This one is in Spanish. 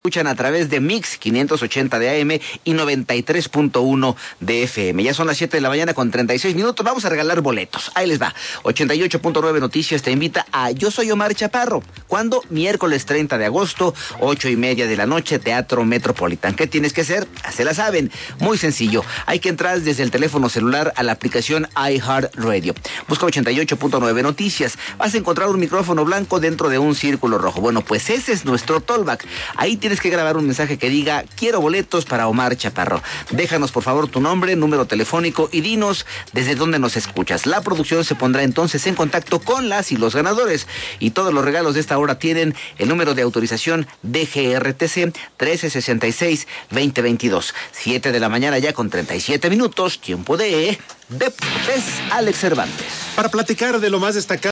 Escuchan a través de Mix 580 de AM y 93.1 de FM. Ya son las 7 de la mañana con 36 minutos. Vamos a regalar boletos. Ahí les va. 88.9 Noticias te invita a Yo Soy Omar Chaparro. ¿Cuándo? Miércoles 30 de agosto, 8:30 de la noche, Teatro Metropolitan. ¿Qué tienes que hacer? Se la saben. Muy sencillo. Hay que entrar desde el teléfono celular a la aplicación iHeartRadio. Busca 88.9 Noticias. Vas a encontrar un micrófono blanco dentro de un círculo rojo. Bueno, pues ese es nuestro tollback. Ahí tienes que grabar un mensaje que diga: quiero boletos para Omar Chaparro. Déjanos por favor tu nombre, número telefónico y dinos desde dónde nos escuchas. La producción se pondrá entonces en contacto con las y los ganadores. Y todos los regalos de esta hora tienen el número de autorización DGRTC 1366-2022. 7 de la mañana ya con 37 minutos. Tiempo de Deportes. Alex Cervantes. Para platicar de lo más destacado